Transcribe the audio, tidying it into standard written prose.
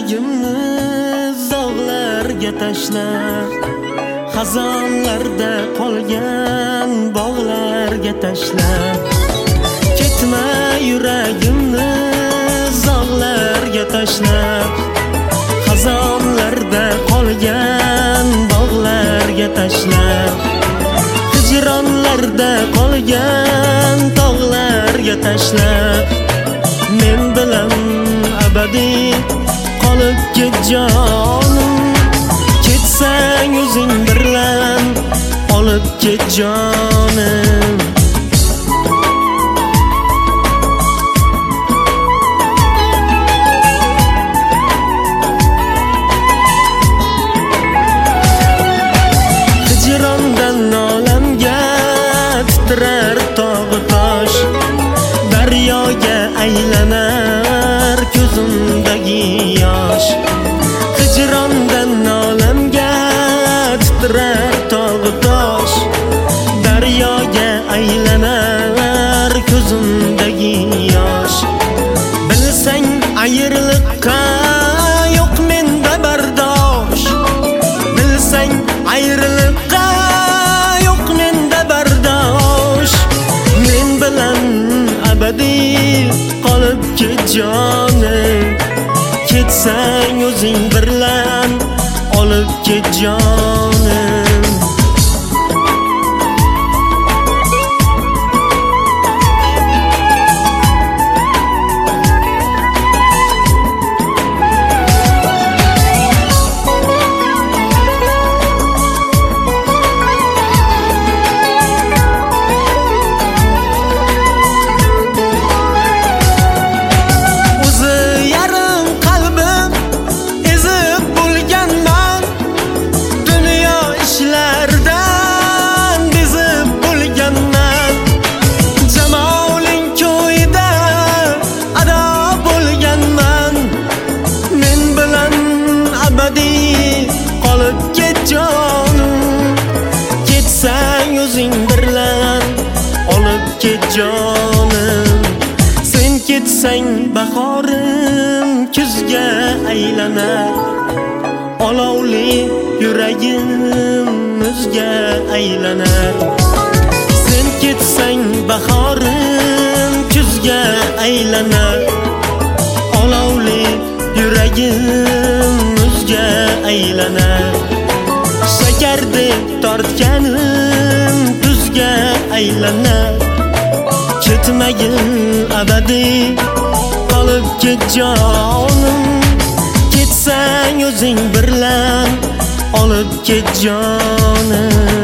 yuragimni zog'larga tashlab, xazonlarda qolgan bog'larga tashlab, ketma yuragimni zog'larga tashlab, xazonlarda qolgan bog'larga tashlab, hijronlarda qolgan tog'larga tashlab, men bilan abadiy qolib ket jonim, ketsang o'zing bilan olib ket jonim. Hijrondan olamga titrar tog' tosh, daryoga aylanar ko'zimdagi yosh. Hijrondan olamga titrar tog' tosh, daryoga aylanar ko'zimdagi yosh. Bilsang ayriliqqa yo'q menda bardosh, bilsang ayriliqqa yo'q menda bardosh, men bilan abadiy qolib ket jonim, ketsang o'zing bilan olib ket jonim. Qolib ket jonim, ketsang o'zing bilan olib ket jonim. Sen ketsang bahorim kuzga aylanar, olovli yuragim muzga aylanar. Sen ketsang bahorim kuzga aylanar, olovli yuragim muzga aylanar. Shakardek tortganim tuzga aylanar, ketmagin abadiy qolib ket jonim, ketsang o'zing bilan olib ket jonim.